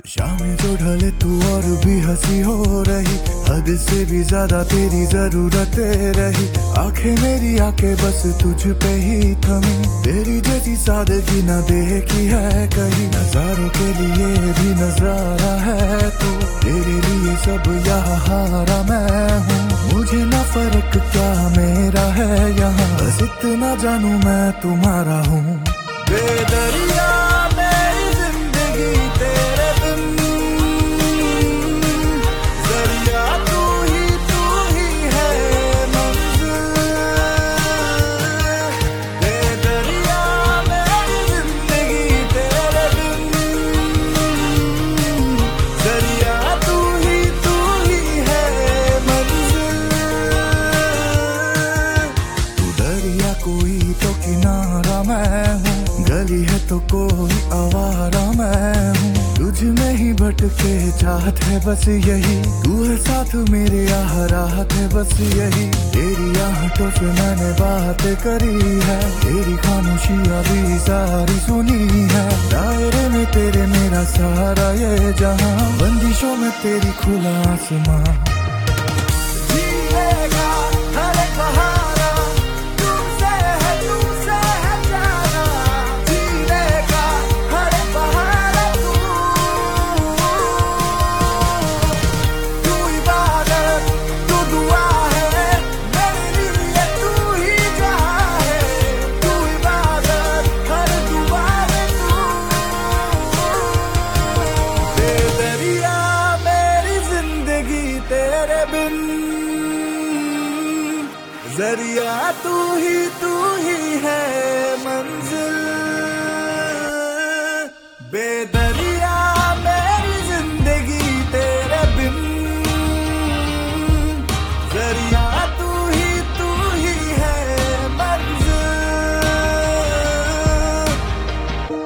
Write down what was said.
शामें जो ढले तू और भी हंसी हो रही, हद से भी ज्यादा तेरी जरूरत रही। आंखें मेरी आके बस तुझ पे ही थमी, तेरी जैसी सादगी न देखी है कहीं। नजारों के लिए भी नजारा है तू, तेरे लिए सब यहाँ हारा मैं हूँ। मुझे न फर्क क्या मेरा है यहाँ, बस इतना जानू मैं तुम्हारा हूँ। बेदरिया मेरी जिंदगी तेरे बिन, जरिया तू ही है मंजिल। बेदरिया मेरी जिंदगी तेरे बिन, जरिया तू ही है मंजिल। तू दरिया कोई तो किनारा मैं हूँ, गली है तो कोई आवारा मैं हूँ। तुझ में ही भटके चाहत है बस यही, तू है साथ मेरे यहाँ राहत है बस यही। तेरी आहटों से मैंने बात करी है, तेरी खामोशियाँ भी सारी सुनी है। दायरे में तेरे मेरा सहारा ये जहाँ, बंदिशों में तेरी खुला आसमां। जीएगा हर एक बहाना, तुमसे है जाना। जीएगा हर एक बहाना, तू इबादत तू दुआ है मेरे लिए, तू ही जहाँ है। तू इबादत हर दुआ है तू। बेदरिया मेरी जिंदगी तेरे बिन, जरिया तू ही है मंजिल। बेदरिया